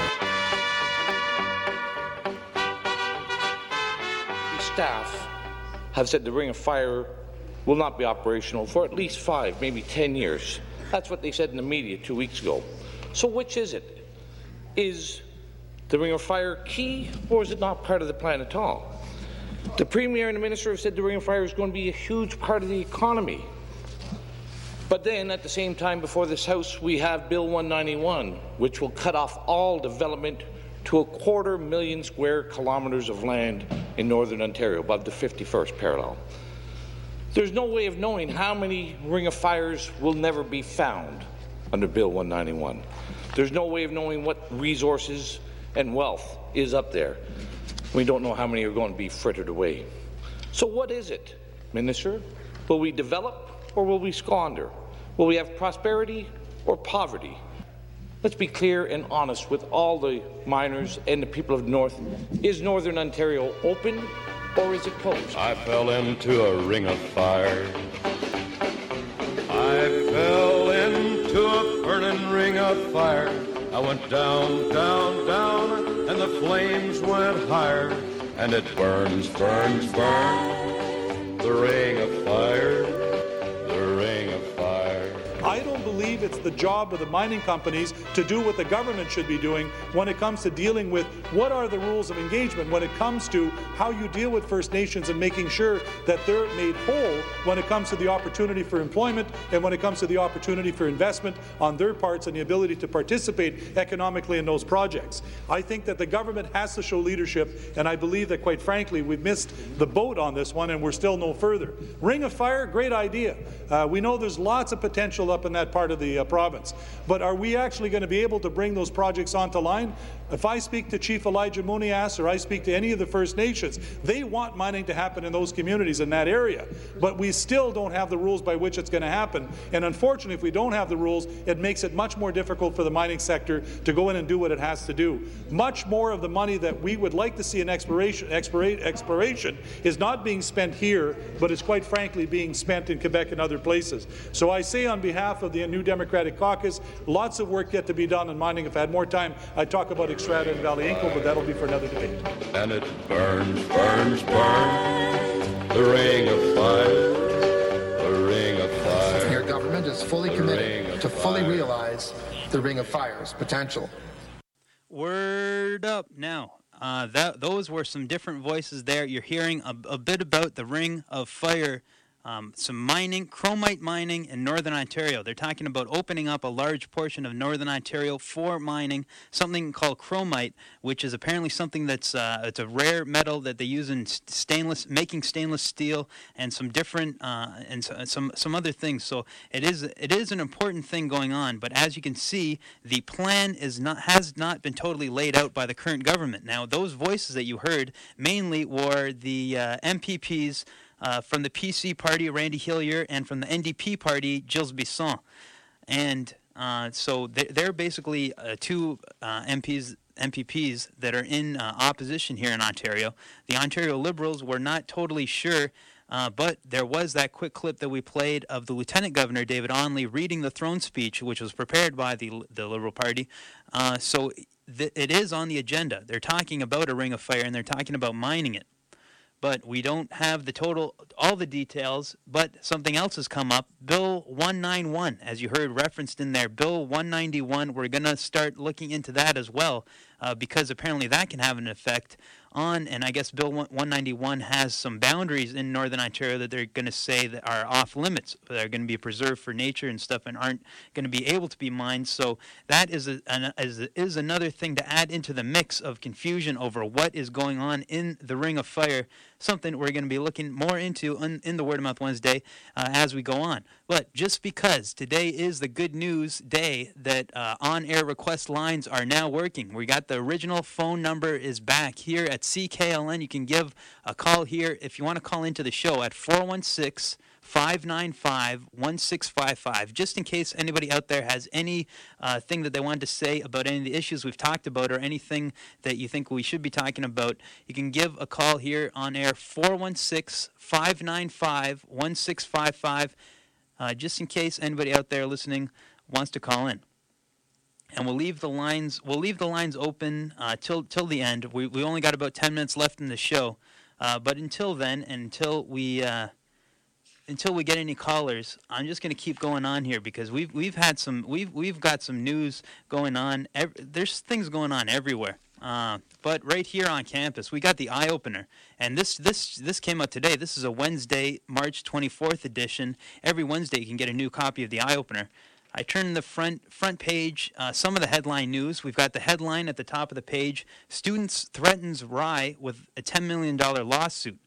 Staff have said the Ring of Fire will not be operational for at least 5, maybe 10 years. That's what they said in the media 2 weeks ago. So which is it? Is the Ring of Fire key, or is it not part of the plan at all? The Premier and the Minister have said the Ring of Fire is going to be a huge part of the economy. But then, at the same time, before this House, we have Bill 191, which will cut off all development to 250,000 square kilometres of land in northern Ontario, above the 51st parallel. There's no way of knowing how many Ring of Fires will never be found under Bill 191. There's no way of knowing what resources and wealth is up there. We don't know how many are going to be frittered away. So what is it, Minister? Will we develop or will we squander? Will we have prosperity or poverty? Let's be clear and honest with all the miners and the people of the North. Is Northern Ontario open or is it closed? I fell into a ring of fire. I fell into a burning ring of fire. I went down, down, down, and the flames went higher. And it burns, burns, burns, the ring of fire, the ring of fire. I don't believe it's the job of the mining companies to do what the government should be doing when it comes to dealing with what are the rules of engagement, when it comes to how you deal with First Nations and making sure that they're made whole when it comes to the opportunity for employment and when it comes to the opportunity for investment on their parts and the ability to participate economically in those projects. I think that the government has to show leadership, and I believe that, quite frankly, we've missed the boat on this one and we're still no further. Ring of Fire, great idea. We know there's lots of potential up in that part of the province, but are we actually going to be able to bring those projects onto line? If I speak to Chief Elijah Munias or I speak to any of the First Nations, they want mining to happen in those communities in that area, but we still don't have the rules by which it's going to happen. And unfortunately, if we don't have the rules, it makes it much more difficult for the mining sector to go in and do what it has to do. Much more of the money that we would like to see in exploration is not being spent here, but is quite frankly being spent in Quebec and other places. So I say on behalf of the New Democratic Caucus, lots of work yet to be done in mining. If I had more time, I'd talk about Xstrata and Valley Inco, but that'll be for another debate. And it burns, burns, burns, the ring of fire, the ring of fire. Your government is fully committed to fully realize the Ring of Fire's potential. Word up. Now, those were some different voices there. You're hearing a bit about the Ring of Fire, some mining, chromite mining in Northern Ontario. They're talking about opening up a large portion of Northern Ontario for mining, something called chromite, which is apparently something that's it's a rare metal that they use in making stainless steel and some different and some other things. So it is an important thing going on. But as you can see, the plan has not been totally laid out by the current government. Now, those voices that you heard mainly were the MPPs. From the PC party, Randy Hillier, and from the NDP party, Gilles Bisson. And so they're basically two MPPs that are in opposition here in Ontario. The Ontario Liberals were not totally sure, but there was that quick clip that we played of the Lieutenant Governor, David Onley, reading the throne speech, which was prepared by the Liberal Party. So it is on the agenda. They're talking about a Ring of Fire, and they're talking about mining it. But we don't have all the details, but something else has come up. Bill 191, as you heard referenced in there, Bill 191, we're going to start looking into that as well, because apparently that can have an effect on, and I guess Bill 191 has some boundaries in Northern Ontario that they're going to say that are off limits, that are going to be preserved for nature and stuff and aren't going to be able to be mined. So that is another thing to add into the mix of confusion over what is going on in the Ring of Fire, something we're going to be looking more into in the Word of Mouth Wednesday as we go on. But just because today is the good news day that on-air request lines are now working. We got the original phone number is back here at CKLN. You can give a call here if you want to call into the show at 416-595-1655. Just in case anybody out there has any thing that they wanted to say about any of the issues we've talked about or anything that you think we should be talking about, you can give a call here on air, 416-595-1655. Just in case anybody out there listening wants to call in. And we'll leave the lines open till the end. We only got about 10 minutes left in the show. But until then, and until we get any callers, I'm just going to keep going on here because we've got some news going on. There's things going on everywhere. But right here on campus, we got the Eye Opener, and this came out today. This is a Wednesday, March 24th edition. Every Wednesday, you can get a new copy of the Eye Opener. I turned the front page, some of the headline news. We've got the headline at the top of the page: Students threatens Rye with a $10 million lawsuit.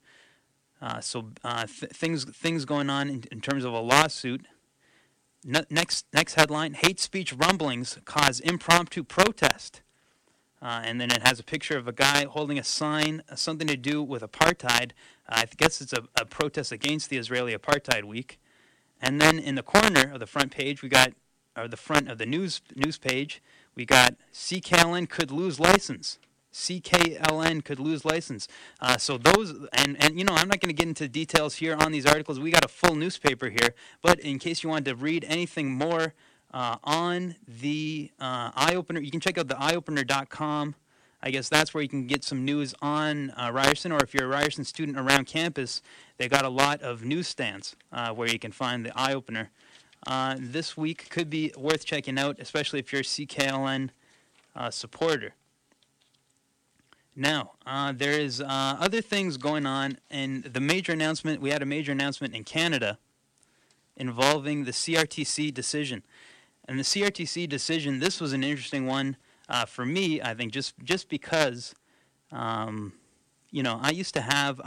Things going on in terms of a lawsuit. Next headline: Hate speech rumblings cause impromptu protest. And then it has a picture of a guy holding a sign, something to do with apartheid. I guess it's a protest against the Israeli Apartheid Week. And then in the corner of the front page, or the front of the news page, we got CKLN could lose license. CKLN could lose license. So those, and you know, I'm not going to get into details here on these articles. We got a full newspaper here. But in case you wanted to read anything more on the Eye Opener, you can check out the eyeopener.com. I guess that's where you can get some news on Ryerson, or if you're a Ryerson student around campus, they got a lot of newsstands where you can find the Eye Opener. This week could be worth checking out, especially if you're a CKLN supporter. Now, there is other things going on, and the major announcement, we had a major announcement in Canada involving the CRTC decision. And the CRTC decision, this was an interesting one for me, I think, just because, you know, I used to have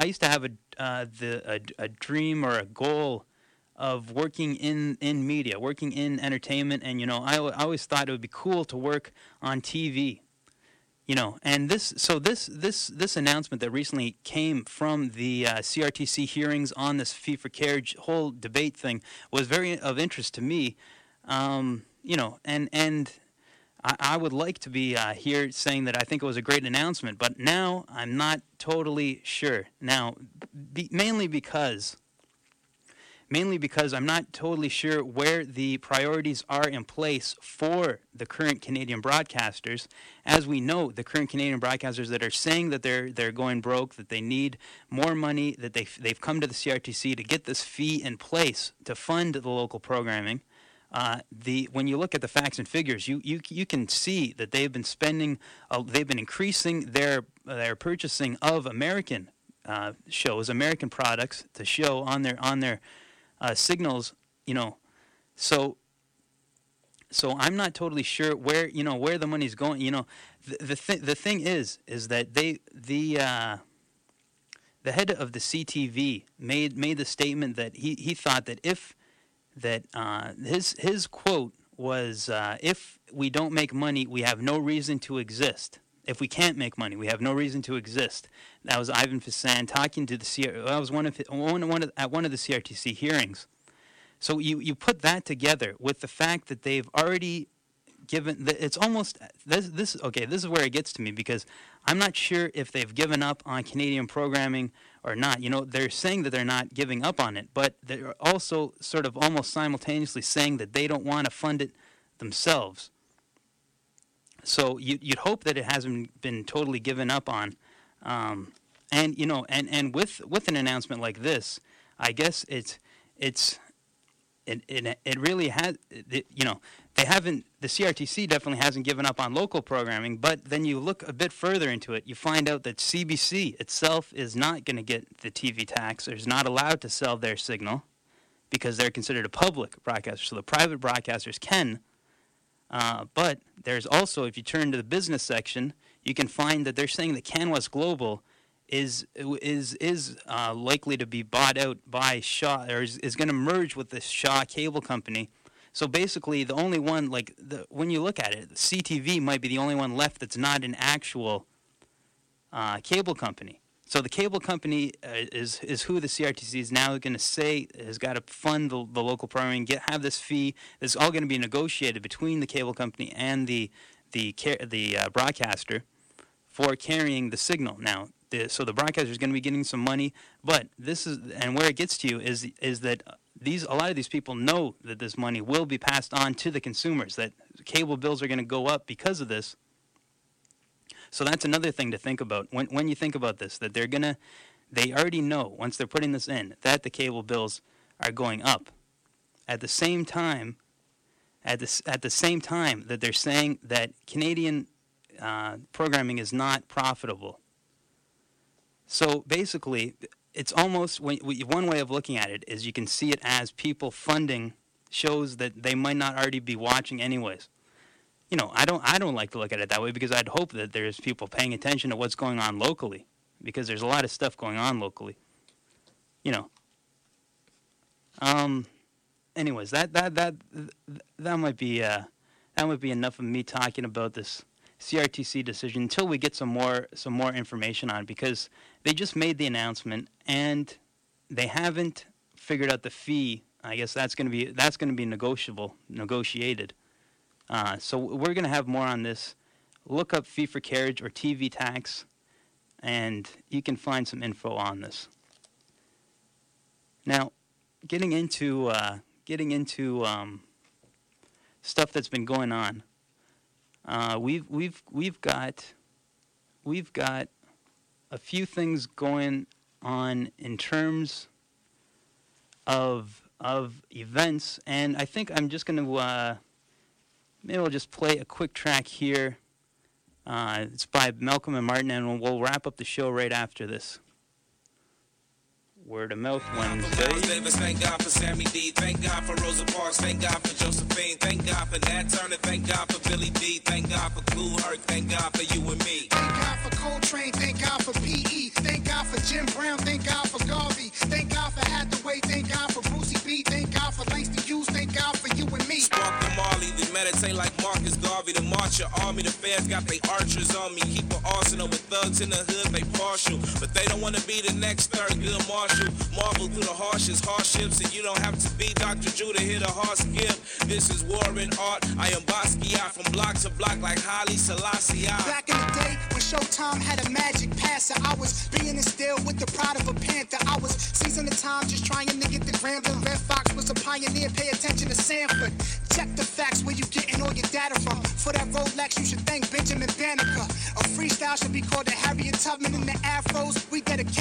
a dream or a goal of working in media, working in entertainment, and you know, I always thought it would be cool to work on TV. You know, and this announcement that recently came from the CRTC hearings on this fee for care whole debate thing was very of interest to me. You know, and I would like to be here saying that I think it was a great announcement, but now I'm not totally sure. Now, mainly because I'm not totally sure where the priorities are in place for the current Canadian broadcasters. As we know, the current Canadian broadcasters that are saying that they're going broke, that they need more money, that they've come to the CRTC to get this fee in place to fund the local programming. when you look at the facts and figures, you can see that they've been spending, they've been increasing their purchasing of American shows, American products to show on their signals. So I'm not totally sure where the money's going. The thing is that the head of the CTV made the statement that he thought that his quote was, if we don't make money, we have no reason to exist. If we can't make money, we have no reason to exist. That was Ivan Fesan talking to that was at one of the CRTC hearings. So you put that together with the fact that they've already given, it's almost, this is where it gets to me, because I'm not sure if they've given up on Canadian programming or not. They're saying that they're not giving up on it, but they're also sort of almost simultaneously saying that they don't want to fund it themselves. So you'd hope that it hasn't been totally given up on. And with an announcement like this, I guess it really has, they haven't, the CRTC definitely hasn't given up on local programming, but then you look a bit further into it, you find out that CBC itself is not going to get the TV tax, or is not allowed to sell their signal, because they're considered a public broadcaster, so the private broadcasters can. But there's also, if you turn to the business section, you can find that they're saying that CanWest Global is likely to be bought out by Shaw, or is going to merge with the Shaw Cable Company. So basically, the only one, when you look at it, CTV might be the only one left that's not an actual cable company. So the cable company is who the CRTC is now going to say has got to fund the local programming, have this fee. It's all going to be negotiated between the cable company and the broadcaster for carrying the signal. Now, so the broadcaster is going to be getting some money, but this is, and where it gets to you is that a lot of these people know that this money will be passed on to the consumers, that cable bills are going to go up because of this. So that's another thing to think about when you think about this, that they already know once they're putting this in that the cable bills are going up. At the same time that they're saying that Canadian programming is not profitable. So basically, it's almost, one way of looking at it is you can see it as people funding shows that they might not already be watching anyways. I don't like to look at it that way, because I'd hope that there's people paying attention to what's going on locally, because there's a lot of stuff going on locally. Anyways, that might be enough of me talking about this CRTC decision until we get some more information on it, because they just made the announcement and they haven't figured out the fee. I guess that's going to be negotiated. So we're going to have more on this. Look up fee for carriage or TV tax, and you can find some info on this. Now, getting into stuff that's been going on. We've got a few things going on in terms of events, and I think I'm just going to maybe I'll just play a quick track here. It's by Malcolm and Martin, and we'll wrap up the show right after this. Word of Mouth Wednesday. Thank God for Sammy D. Thank God for Rosa Parks. Thank God for Josephine. Thank God for Nat Turner. Thank God for Billy D. Thank God for Cool Herc. Thank God for you and me. Thank God for Coltrane. Thank God for P.E. Thank God for Jim Brown. Thank God for Garvey. Thank God for Hathaway. Thank God for Brucey B. Thank God for Langston Hughes. Thank God for you and me. Spark the Marley. They meditate like Marcus Garvey. The march your army. The feds got they archers on me. Keep an arsenal with thugs in the hood. They partial. But they don't want to be the next Thurgood Marshall. Marvel through the hardships, and you don't have to be Dr. Drew to hit a hard skip. This is war and art. I am Basquiat from block to block like Haile Selassie. Back in the day when Showtime had a magic passer, I was being instilled with the pride of a panther. I was seizing the time, just trying to get the Grambling. Red Fox was a pioneer. Pay attention to Sanford. Check the facts where you getting all your data from. For that Rolex, you should thank Benjamin Banneker. A freestyle should be called the Harriet Tubman and the Afros. We dedicate the fresh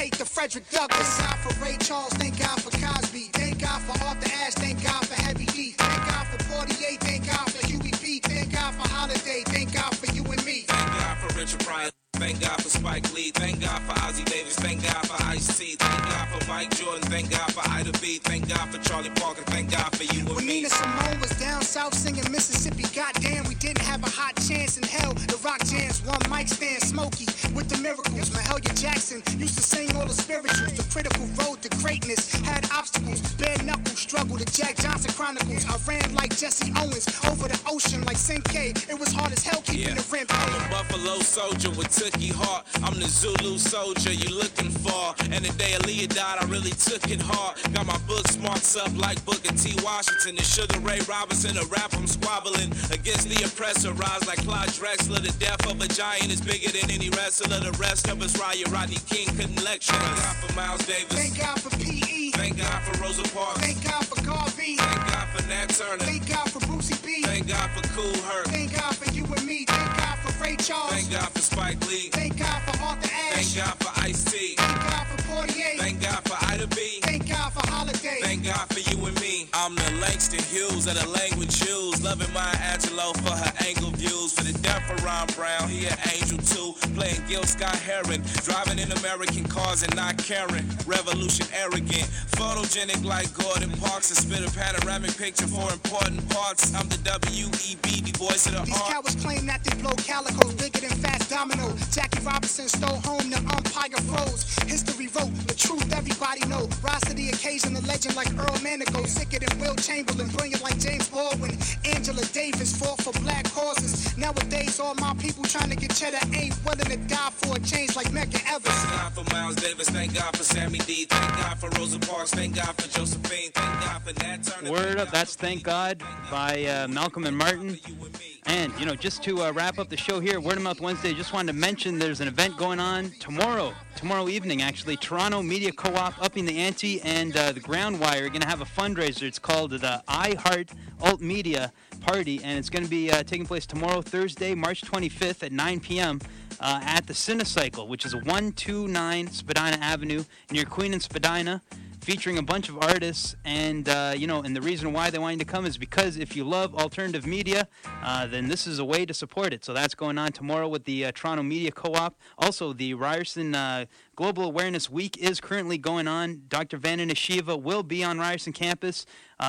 Frederick Douglass. Thank God for Ray Charles, thank God for Cosby. Thank God for Arthur Ashe, thank God for Heavy D. Thank God for Portier, thank God for Huey P. Thank God for Holiday, thank God for you and me. Thank God for Richard Pryor. Thank God for Spike Lee. Thank God for Ozzie Davis. Thank God for Ice-T. Thank God for Mike Jordan. Thank God for Ida B. Thank God for Charlie Parker. Thank God for you and when me. Nina Simone was down south singing Mississippi, goddamn, we didn't have a hot chance in hell. The rock jams, one mic stand, Smokey with the miracles. Mahalia Jackson used to sing all the spirituals. The critical road to greatness had obstacles. Bare knuckle struggle. The Jack Johnson Chronicles. I ran like Jesse Owens over the ocean like Sinkay. It was hard as hell keeping the rent paid. I'm a Buffalo soldier with Tookie heart. I'm the Zulu soldier you looking for. And the day Aaliyah died, I really took it hard. Got my bookmarks up like Booker T. Washington and Sugar Ray Robinson. A rap I'm squabbling against the oppressor. Rise like Clyde Drexler. The death of a giant is bigger than any wrestler. The rest of us riot. Rodney King couldn't lecture. Thank God for Miles Davis. Thank God for P.E. Thank God for Rosa Parks. Thank God for Garvey. Thank God for Nat Turner. Thank God for Brucey B. Thank God for Kool Herc. Thank God for you and me. Thank God for Ray Charles. Thank God for Spike Lee. Thank God for Arthur Ashe. Thank God for Ice-T. Thank God for Portier. Thank God for Ida B. Thank God for Holiday. Thank God for you and me. I'm the Langston Hughes of the language Jews. Loving Maya Angelou for her angle views. For the death of Ron Brown, he an angel too. Playing Gil Scott Heron. Driving in American cars and not caring. Revolution arrogant. Photogenic like Gordon Parks. And spit a panoramic picture for important parts. I'm the W.E.B., the voice of the These art. cowards claim that they blow calicos bigger than Fast Domino. Jackie Robinson stole home, the umpire froze. History wrote the truth everybody know. Rise to the occasion, a legend like Earl Manigault. Sicker than Will Chamberlain, brilliant like James Baldwin. Angela Davis fought for black causes. Nowadays, all my people trying to get cheddar ain't willing to die for a change like Medgar Evers. Thank God for Miles Davis. Thank God for Sammy D. Thank God for Rosa Parks. Thank God for Josephine. Thank God for Nat Turner. Word up, that's Thank God by Malcolm and Martin. And, you know, just to wrap up the show here, Word of Mouth Wednesday, just wanted to mention there's an event going on tomorrow evening, actually. Toronto Media Co-op upping the ante, and the Groundwire are going to have a fundraiser. It's called the I Heart Alt Media Party, and it's going to be taking place tomorrow, Thursday, March 25th at 9 p.m. At the Cinecycle, which is 129 Spadina Avenue near Queen and Spadina, featuring a bunch of artists, and and the reason why they want you to come is because if you love alternative media, then this is a way to support it. So that's going on tomorrow with the Toronto Media Co-op. Also, the Ryerson Global Awareness Week is currently going on. Dr. Vandana Shiva will be on Ryerson campus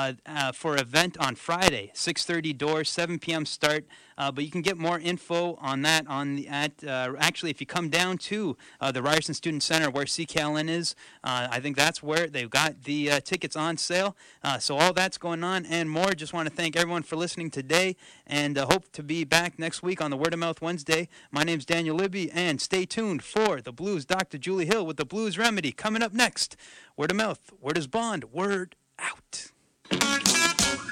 for an event on Friday, 6:30 doors, 7 p.m. start. But you can get more info on that actually, if you come down to the Ryerson Student Center where CKLN is, I think that's where they've got the tickets on sale. So all that's going on and more. Just want to thank everyone for listening today, and hope to be back next week on the Word of Mouth Wednesday. My name's Daniel Libby, and stay tuned for the Blues Dr. Julie Hill with the Blues Remedy coming up next. Word of Mouth, word is bond, word out.